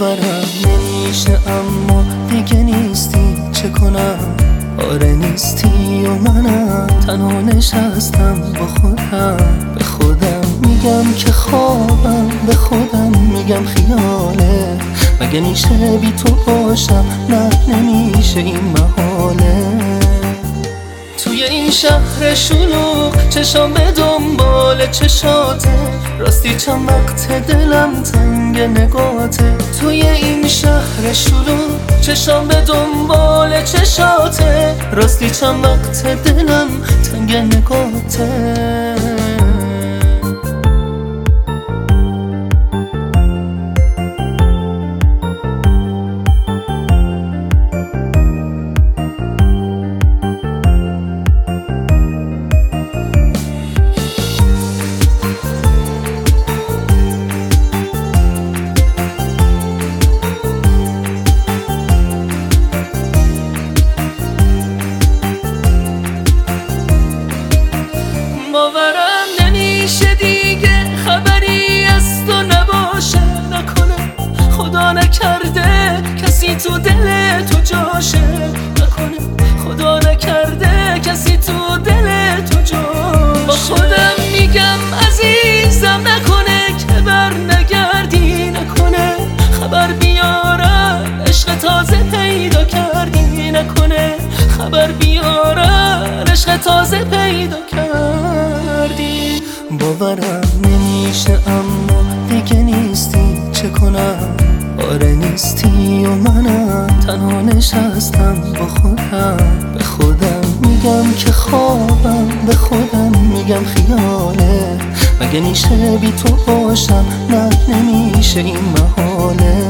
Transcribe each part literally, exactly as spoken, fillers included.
باورم نمیشه اما دیگه نیستی، چه کنم؟ آره نیستی و منم تنها نشستم با خودم. به خودم میگم که خوابم، به خودم میگم خیاله. مگه میشه بی تو باشم؟ نه نمیشه، این محاله. توی این شهر شلوغ چشام به دنبال چشاته، راستی چند وقت دلم تنگ نگاته. توی این شهر شلوغ چشام به دنبال چشاته، راستی چند وقت دلم تنگ نگاته. باورم نمیشه دیگه خبری از تو نباشه. نکنه خدا نکرده کسی تو دل تو جاشه. نکنه خدا نکرده کسی تو دل تو جاشه. با خودم میگم عزیزم نکنه که بر نگردی. نکنه خبر بیارن عشق تازه پیدا کردی. نکنه خبر بیارن عشق تازه پیدا کردی. باورم نمیشه اما دیگه نیستی، چه کنم؟ آره نیستی و منم تنها نشستم با خودم. به خودم میگم که خوابم، به خودم میگم خیاله. مگه میشه بی تو باشم؟ نه نمیشه، این محاله.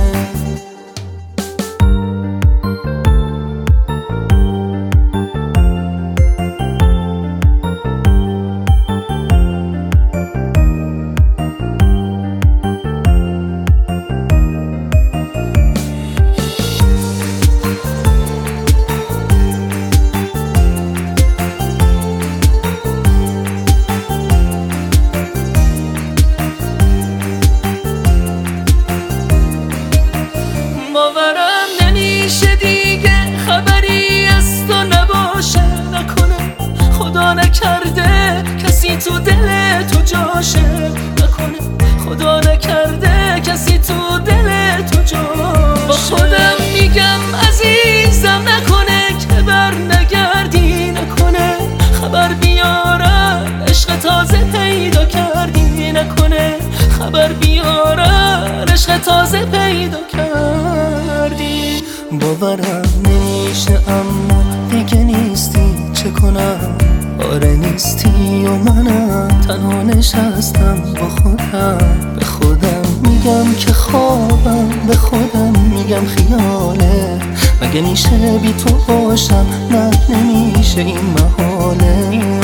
باورم نمیشه دیگه خبری از تو نباشه. نکنه خدا نکرده کسی تو دل تو جاشه. نکنه خدا نکرده کسی تو دل تو جاشه. با خودم میگم عزیزم نکنه که بر نگردی. نکنه خبر بیارن عشق تازه پیدا کردی. نکنه خبر بیارن عشق تازه پیدا کردی. باورم نمیشه اما دیگه نیستی، چه کنم؟ آره نیستی و منم تنها نشستم با خودم. به خودم میگم که خوابم، به خودم میگم خیاله. مگه میشه بی تو باشم؟ نه نمیشه، این محاله.